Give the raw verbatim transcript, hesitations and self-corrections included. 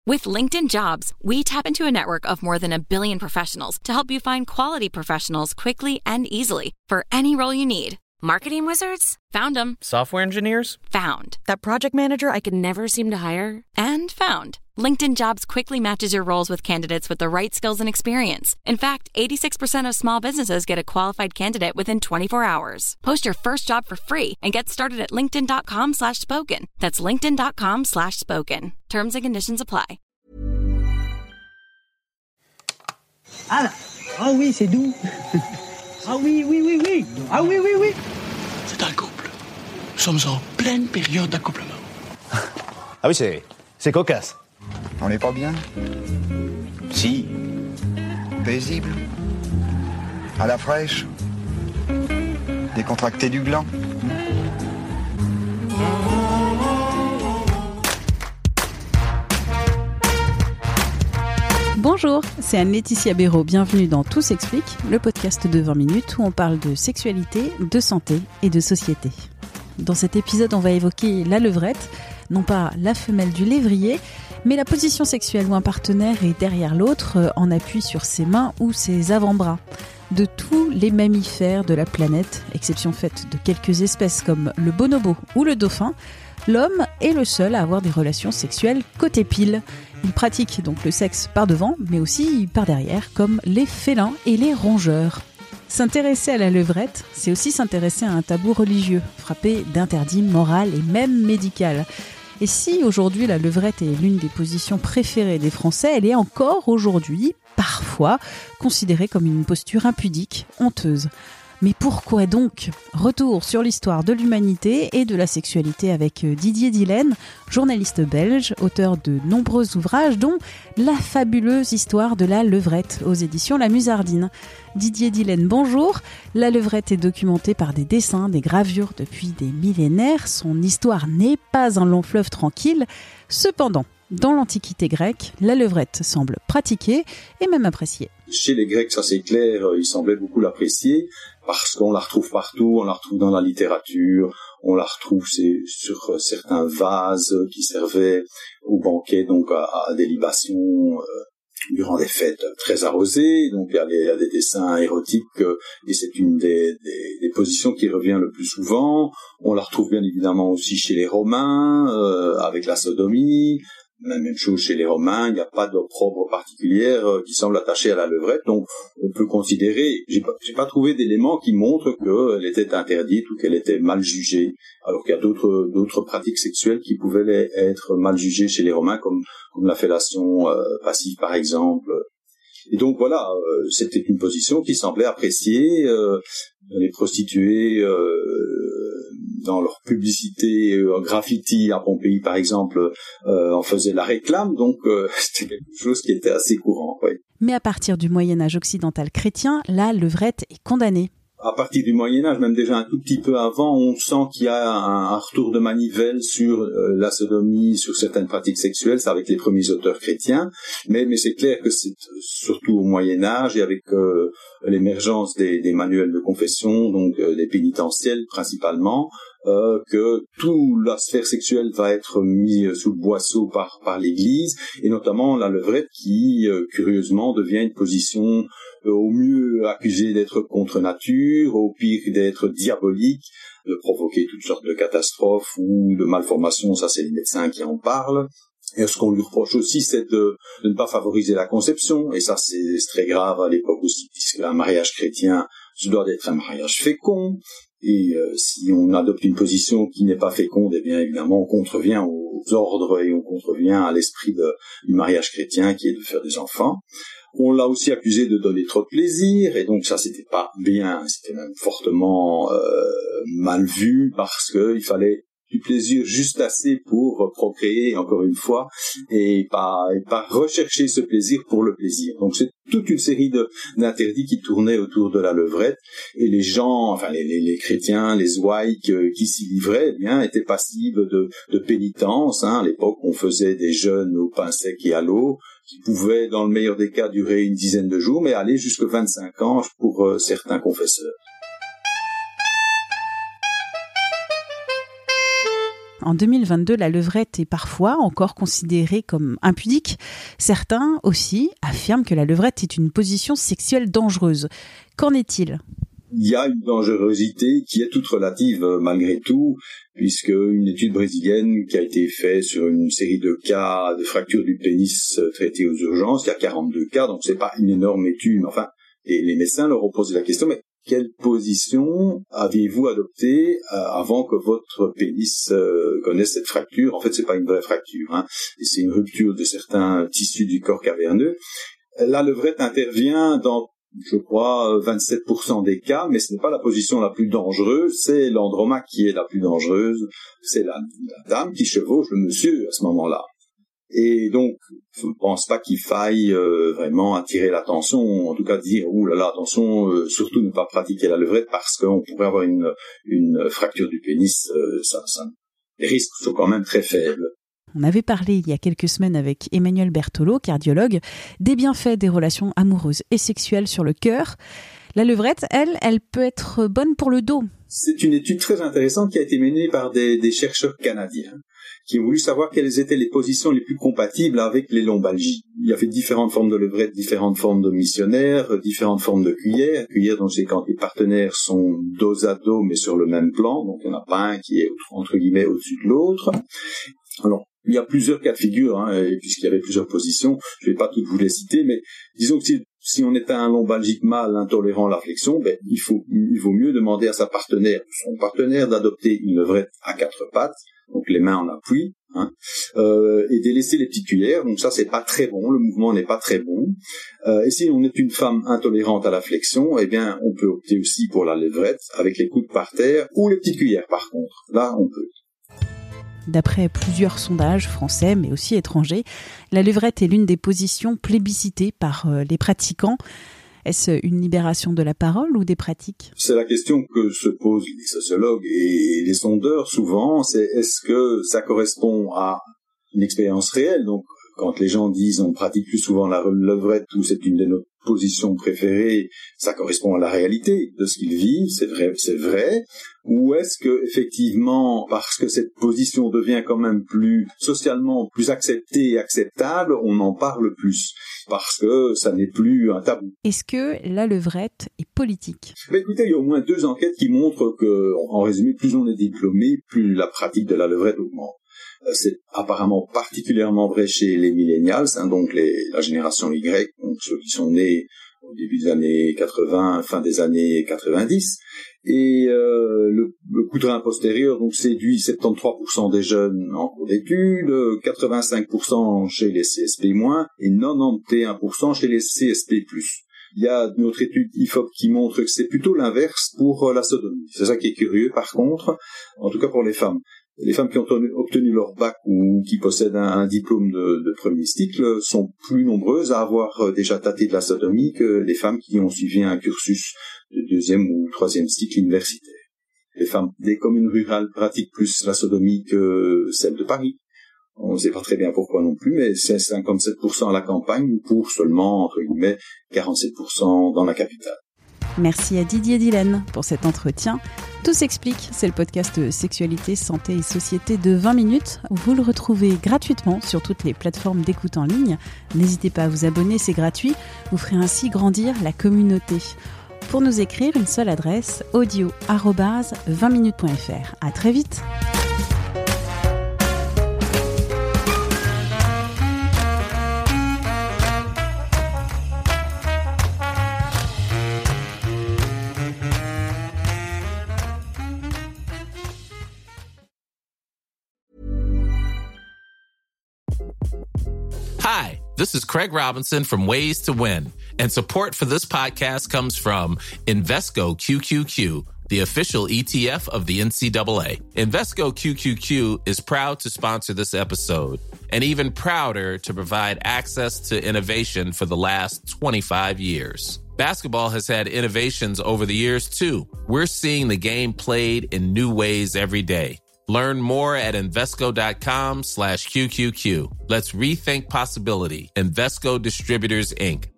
With LinkedIn Jobs, we tap into a network of more than a billion professionals to help you find quality professionals quickly and easily for any role you need. Marketing wizards? Found them. Software engineers? Found. That project manager I could never seem to hire? And found. LinkedIn Jobs quickly matches your roles with candidates with the right skills and experience. In fact, eighty-six percent of small businesses get a qualified candidate within twenty-four hours. Post your first job for free and get started at linkedin.com slash spoken. That's linkedin.com slash spoken. Terms and conditions apply. Ah là. Ah oui, c'est doux. Ah oui, oui, oui, oui. Ah oui, oui, oui. C'est un couple. Nous sommes en pleine période d'accouplement. Ah oui, c'est, c'est cocasse. On n'est pas bien? Si. Paisible. À la fraîche. Décontracté du gland. Bonjour, c'est Anne-Laetitia Béraud. Bienvenue dans Tout s'explique, le podcast de vingt minutes où on parle de sexualité, de santé et de société. Dans cet épisode, on va évoquer la levrette, non pas la femelle du lévrier, mais la position sexuelle où un partenaire est derrière l'autre, en appui sur ses mains ou ses avant-bras. De tous les mammifères de la planète, exception faite de quelques espèces comme le bonobo ou le dauphin, l'homme est le seul à avoir des relations sexuelles côté pile. Il pratique donc le sexe par devant, mais aussi par derrière, comme les félins et les rongeurs. S'intéresser à la levrette, c'est aussi s'intéresser à un tabou religieux, frappé d'interdit moral et même médical. Et si aujourd'hui la levrette est l'une des positions préférées des Français, elle est encore aujourd'hui, parfois, considérée comme une posture impudique, honteuse. Mais pourquoi donc ? Retour sur l'histoire de l'humanité et de la sexualité avec Didier Dillène, journaliste belge, auteur de nombreux ouvrages dont La fabuleuse histoire de la levrette aux éditions La Musardine. Didier Dillène, bonjour. La levrette est documentée par des dessins, des gravures depuis des millénaires. Son histoire n'est pas un long fleuve tranquille. Cependant, dans l'Antiquité grecque, la levrette semble pratiquée et même appréciée. Chez les Grecs, ça c'est clair, ils semblaient beaucoup l'apprécier parce qu'on la retrouve partout, on la retrouve dans la littérature, on la retrouve sur certains vases qui servaient aux banquets, donc à, à des libations euh, durant des fêtes très arrosées. Donc il y a, il y a des dessins érotiques et c'est une des, des, des positions qui revient le plus souvent. On la retrouve bien évidemment aussi chez les Romains euh, avec la sodomie. La même chose chez les Romains, il n'y a pas d'opprobre particulière euh, qui semble attachée à la levrette, donc on peut considérer, j'ai pas, j'ai pas trouvé d'éléments qui montrent qu'elle était interdite ou qu'elle était mal jugée, alors qu'il y a d'autres, d'autres pratiques sexuelles qui pouvaient être mal jugées chez les Romains, comme, comme la fellation euh, passive par exemple. Et donc voilà, euh, c'était une position qui semblait appréciée, euh, les prostituées euh, dans leur publicité euh, graffiti à Pompéi par exemple euh, en faisaient la réclame, donc euh, c'était quelque chose qui était assez courant. Oui. Mais à partir du Moyen-Âge occidental chrétien, la levrette est condamnée. À partir du Moyen-Âge, même déjà un tout petit peu avant, on sent qu'il y a un, un retour de manivelle sur euh, la sodomie, sur certaines pratiques sexuelles, c'est avec les premiers auteurs chrétiens, mais, mais c'est clair que c'est surtout au Moyen-Âge et avec euh, l'émergence des, des manuels de confession, donc euh, des pénitentiels principalement, euh, que toute la sphère sexuelle va être mise sous le boisseau par, par l'Église, et notamment la levrette qui, euh, curieusement, devient une position au mieux accusé d'être contre nature, au pire d'être diabolique, de provoquer toutes sortes de catastrophes ou de malformations, ça c'est les médecins qui en parlent. Et ce qu'on lui reproche aussi, c'est de, de ne pas favoriser la conception, et ça c'est, c'est très grave à l'époque aussi, puisqu'un mariage chrétien, ce doit être un mariage fécond, et euh, si on adopte une position qui n'est pas féconde, eh bien évidemment on contrevient aux ordres et on contrevient à l'esprit de, du mariage chrétien qui est de faire des enfants. On l'a aussi accusé de donner trop de plaisir, et donc ça c'était pas bien, c'était même fortement euh, mal vu, parce que il fallait du plaisir juste assez pour procréer, encore une fois, et pas, et pas rechercher ce plaisir pour le plaisir. Donc c'est toute une série de, d'interdits qui tournaient autour de la levrette, et les gens, enfin les, les, les chrétiens, les ouailles qui s'y livraient, eh bien, étaient passibles de, de pénitence. Hein. À l'époque, on faisait des jeûnes au pain sec et à l'eau, qui pouvaient, dans le meilleur des cas, durer une dizaine de jours, mais aller jusqu'à vingt-cinq ans pour euh, certains confesseurs. En deux mille vingt-deux, la levrette est parfois encore considérée comme impudique. Certains aussi affirment que la levrette est une position sexuelle dangereuse. Qu'en est-il ? Il y a une dangerosité qui est toute relative malgré tout, puisque une étude brésilienne qui a été faite sur une série de cas de fracture du pénis traités aux urgences, il y a quarante-deux cas, donc c'est pas une énorme étude, mais enfin, et les médecins leur ont posé la question, mais quelle position aviez-vous adoptée euh, avant que votre pénis euh, connaisse cette fracture ? En fait, c'est pas une vraie fracture, hein, c'est une rupture de certains tissus du corps caverneux. La levrette intervient dans, je crois, vingt-sept pour cent des cas, mais ce n'est pas la position la plus dangereuse, c'est l'andromaque qui est la plus dangereuse, c'est la, la dame qui chevauche le monsieur à ce moment-là. Et donc, je ne pense pas qu'il faille euh, vraiment attirer l'attention, en tout cas dire, ouh là là, attention, euh, surtout ne pas pratiquer la levrette parce qu'on pourrait avoir une, une fracture du pénis, euh, ça, ça, les risques sont quand même très faibles. On avait parlé il y a quelques semaines avec Emmanuel Bertolo, cardiologue, des bienfaits des relations amoureuses et sexuelles sur le cœur. La levrette, elle, elle peut être bonne pour le dos. C'est une étude très intéressante qui a été menée par des, des chercheurs canadiens qui ont voulu savoir quelles étaient les positions les plus compatibles avec les lombalgies. Il y avait différentes formes de levrette, différentes formes de missionnaires, différentes formes de cuillères. Cuillère, donc c'est quand les partenaires sont dos à dos mais sur le même plan, donc il n'y en a pas un qui est entre guillemets au-dessus de l'autre. Alors, il y a plusieurs cas de figure, hein, puisqu'il y avait plusieurs positions. Je ne vais pas toutes vous les citer, mais disons que si, si on est un lombalgique mâle intolérant à la flexion, ben, il faut, il vaut mieux demander à sa partenaire, son partenaire, d'adopter une levrette à quatre pattes, donc les mains en appui, hein, euh, et délaisser les petites cuillères. Donc ça, c'est pas très bon, le mouvement n'est pas très bon. Euh, et si on est une femme intolérante à la flexion, eh bien, on peut opter aussi pour la levrette avec les coudes par terre ou les petites cuillères. Par contre, là, on peut. D'après plusieurs sondages français, mais aussi étrangers, la levrette est l'une des positions plébiscitées par les pratiquants. Est-ce une libération de la parole ou des pratiques ? C'est la question que se posent les sociologues et les sondeurs souvent, c'est est-ce que ça correspond à une expérience réelle ? Donc, quand les gens disent on pratique plus souvent la levrette ou c'est une de nos positions préférées, ça correspond à la réalité de ce qu'ils vivent, c'est vrai, c'est vrai. Ou est-ce que effectivement, parce que cette position devient quand même plus socialement plus acceptée et acceptable, on en parle plus parce que ça n'est plus un tabou. Est-ce que la levrette est politique ? Mais écoutez, il y a au moins deux enquêtes qui montrent que, en résumé, plus on est diplômé, plus la pratique de la levrette augmente. C'est apparemment particulièrement vrai chez les millennials, hein, donc les, la génération Y, donc ceux qui sont nés au début des années quatre-vingts, fin des années quatre-vingt-dix. Et euh, le, le coup de rein postérieur donc séduit soixante-treize pour cent des jeunes en cours d'études, quatre-vingt-cinq pour cent chez les C S P moins, et quatre-vingt-onze pour cent chez les C S P plus. Il y a une autre étude I F O P qui montre que c'est plutôt l'inverse pour la sodomie. C'est ça qui est curieux par contre, en tout cas pour les femmes. Les femmes qui ont obtenu leur bac ou qui possèdent un, un diplôme de, de premier cycle sont plus nombreuses à avoir déjà tâté de la sodomie que les femmes qui ont suivi un cursus de deuxième ou troisième cycle universitaire. Les femmes des communes rurales pratiquent plus la sodomie que celles de Paris. On ne sait pas très bien pourquoi non plus, mais c'est cinquante-sept pour cent à la campagne pour seulement, entre guillemets, quarante-sept pour cent dans la capitale. Merci à Didier Dillène pour cet entretien. Tout s'explique, c'est le podcast Sexualité, Santé et Société de vingt minutes. Vous le retrouvez gratuitement sur toutes les plateformes d'écoute en ligne. N'hésitez pas à vous abonner, c'est gratuit. Vous ferez ainsi grandir la communauté. Pour nous écrire, une seule adresse, audio arobase vingt minutes point f r. À très vite. Hi, this is Craig Robinson from Ways to Win, and support for this podcast comes from Invesco Q Q Q, the official E T F of the N C double A. Invesco Q Q Q is proud to sponsor this episode, and even prouder to provide access to innovation for the last twenty-five years. Basketball has had innovations over the years, too. We're seeing the game played in new ways every day. Learn more at Invesco.com slash QQQ. Let's rethink possibility. Invesco Distributors, Incorporated.